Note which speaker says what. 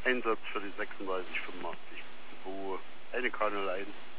Speaker 1: Einsatz für die 3685, wo eine Kanal 1